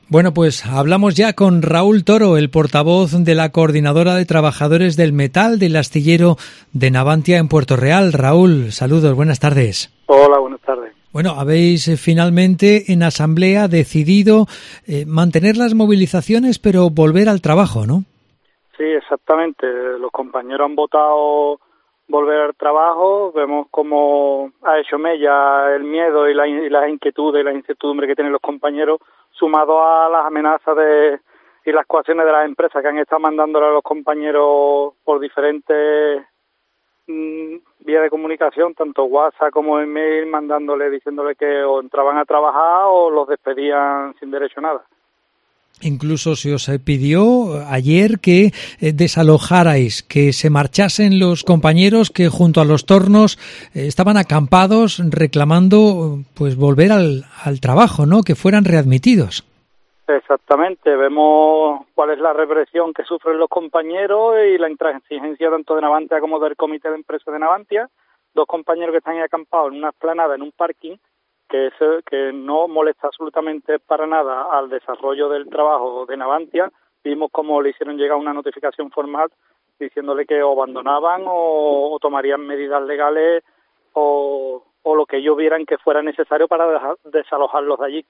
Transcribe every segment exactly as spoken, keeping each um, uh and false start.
Bueno, pues hablamos ya con Raúl Toro, el portavoz de la Coordinadora de Trabajadores del Metal del astillero de Navantia en Puerto Real. Raúl, saludos, buenas tardes. Hola, buenas tardes. Bueno, habéis eh, finalmente en asamblea decidido eh, mantener las movilizaciones, pero volver al trabajo, ¿no? Sí, exactamente. Los compañeros han votado volver al trabajo. Vemos cómo ha hecho mella el miedo y, la, y las inquietudes y la incertidumbre que tienen los compañeros, sumado a las amenazas de y las coacciones de las empresas que han estado mandándole a los compañeros por diferentes mmm, vías de comunicación, tanto WhatsApp como email, mandándole, diciéndole que o entraban a trabajar o los despedían sin derecho a nada. Incluso se os pidió ayer que desalojarais, que se marchasen los compañeros que junto a los tornos estaban acampados reclamando pues volver al, al trabajo, ¿no? Que fueran readmitidos. Exactamente, vemos cuál es la represión que sufren los compañeros y la intransigencia tanto de Navantia como del comité de empresa de Navantia, dos compañeros que están ahí acampados en una explanada, en un parking, que, es, que no molesta absolutamente para nada al desarrollo del trabajo de Navantia. Vimos cómo le hicieron llegar una notificación formal diciéndole que o abandonaban o, o tomarían medidas legales o, o lo que ellos vieran que fuera necesario para dejar, desalojarlos de allí.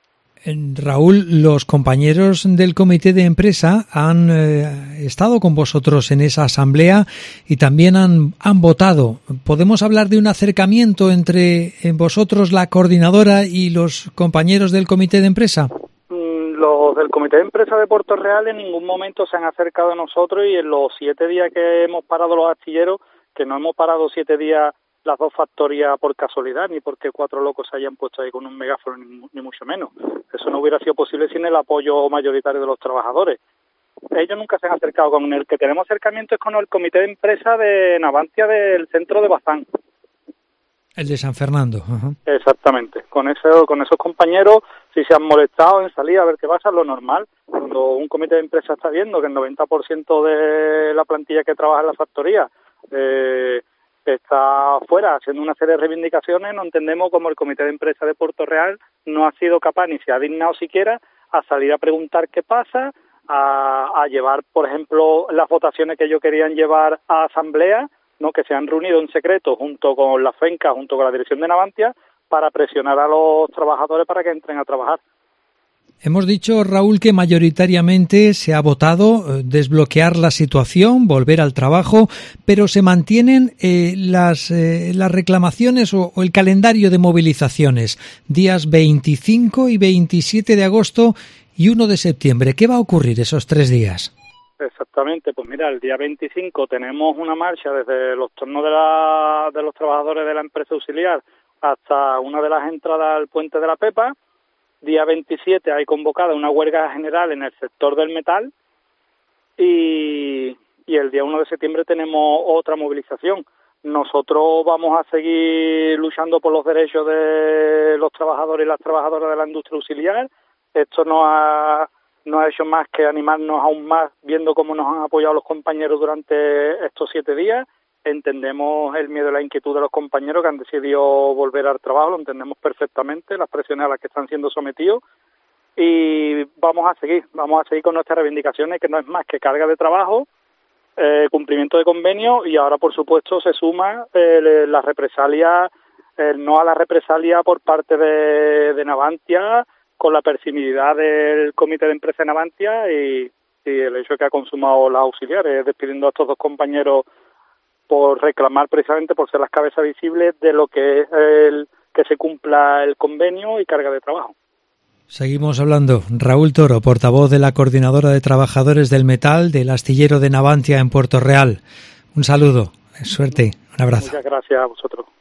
Raúl, los compañeros del comité de empresa han eh, estado con vosotros en esa asamblea y también han, han votado. ¿Podemos hablar de un acercamiento entre vosotros, la coordinadora, y los compañeros del comité de empresa? Los del comité de empresa de Puerto Real en ningún momento se han acercado a nosotros, y en los siete días que hemos parado los astilleros, que no hemos parado siete días las dos factorías por casualidad, ni porque cuatro locos se hayan puesto ahí con un megáfono, ni, ni mucho menos. Eso no hubiera sido posible sin el apoyo mayoritario de los trabajadores. Ellos nunca se han acercado. Con el que tenemos acercamiento es con el comité de empresa de Navantia del centro de Bazán. El de San Fernando. Uh-huh. Exactamente. Con eso, con esos compañeros, si se han molestado en salir a ver qué pasa, lo normal. Cuando un comité de empresa está viendo que el noventa por ciento de la plantilla que trabaja en la factoría eh, está fuera haciendo una serie de reivindicaciones, no entendemos cómo el comité de empresa de Puerto Real no ha sido capaz, ni se ha dignado siquiera, a salir a preguntar qué pasa, a, a llevar, por ejemplo, las votaciones que ellos querían llevar a asamblea, ¿no? Que se han reunido en secreto junto con la FENCA, junto con la dirección de Navantia, para presionar a los trabajadores para que entren a trabajar. Hemos dicho, Raúl, que mayoritariamente se ha votado desbloquear la situación, volver al trabajo, pero se mantienen eh, las, eh, las reclamaciones o, o el calendario de movilizaciones, días veinticinco y veintisiete de agosto y uno de septiembre. ¿Qué va a ocurrir esos tres días? Exactamente, pues mira, el día veinticinco tenemos una marcha desde los tornos de, la, de los trabajadores de la empresa auxiliar hasta una de las entradas al Puente de la Pepa. Día veintisiete hay convocada una huelga general en el sector del metal y, y el día uno de septiembre tenemos otra movilización. Nosotros vamos a seguir luchando por los derechos de los trabajadores y las trabajadoras de la industria auxiliar. Esto no ha, no ha hecho más que animarnos aún más viendo cómo nos han apoyado los compañeros durante estos siete días. Entendemos el miedo y la inquietud de los compañeros que han decidido volver al trabajo, lo entendemos perfectamente, las presiones a las que están siendo sometidos, y vamos a seguir, vamos a seguir con nuestras reivindicaciones, que no es más que carga de trabajo, eh, cumplimiento de convenio, y ahora por supuesto se suma eh, la represalia, el no a la represalia por parte de, de Navantia, con la permisividad del comité de empresa de Navantia y, y el hecho de que ha consumado las auxiliares, despidiendo a estos dos compañeros por reclamar precisamente por ser las cabezas visibles de lo que es el que se cumpla el convenio y carga de trabajo. Seguimos hablando. Raúl Toro, portavoz de la Coordinadora de Trabajadores del Metal del astillero de Navantia en Puerto Real. Un saludo, suerte, un abrazo. Muchas gracias a vosotros.